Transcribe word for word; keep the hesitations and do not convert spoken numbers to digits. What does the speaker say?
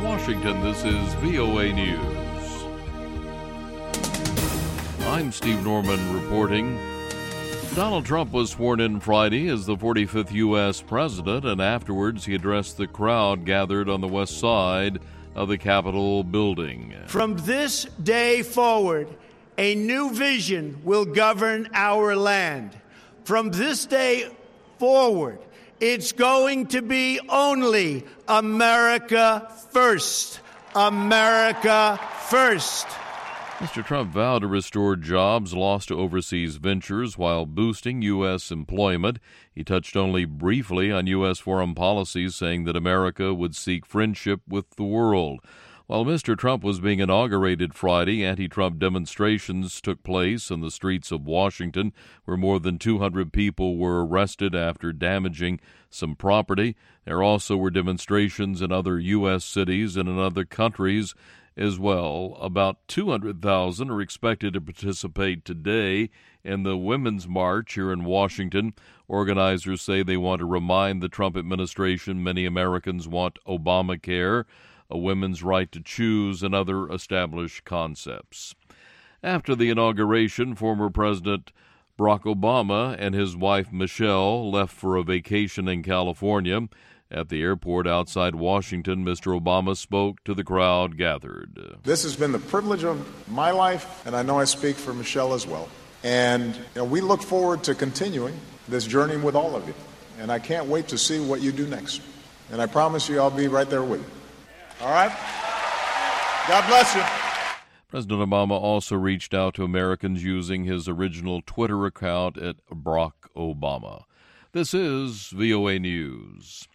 In Washington, this is V O A News. I'm Steve Norman reporting. Donald Trump was sworn in Friday as the forty-fifth U S president, and afterwards he addressed the crowd gathered on the west side of the Capitol building. From this day forward, a new vision will govern our land. From this day forward, it's going to be only America first. America first. Mister Trump vowed to restore jobs lost to overseas ventures while boosting U S employment. He touched only briefly on U S foreign policy, saying that America would seek friendship with the world. While Mister Trump was being inaugurated Friday, anti-Trump demonstrations took place in the streets of Washington, where more than two hundred people were arrested after damaging some property. There also were demonstrations in other U S cities and in other countries as well. About two hundred thousand are expected to participate today in the Women's March here in Washington. Organizers say they want to remind the Trump administration many Americans want Obamacare, a women's right to choose, and other established concepts. After the inauguration, former President Barack Obama and his wife Michelle left for a vacation in California. At the airport outside Washington, Mister Obama spoke to the crowd gathered. This has been the privilege of my life, and I know I speak for Michelle as well. And you know, we look forward to continuing this journey with all of you. And I can't wait to see what you do next. And I promise you I'll be right there with you. All right? God bless you. President Obama also reached out to Americans using his original Twitter account at Barack Obama. This is V O A News.